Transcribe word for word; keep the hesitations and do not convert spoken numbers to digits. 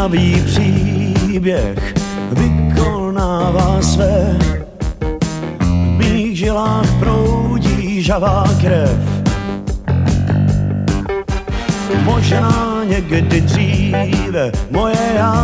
napínavý příběh vykonává své. V mých žilách proudí žavá krev. Možná někdy dříve moje já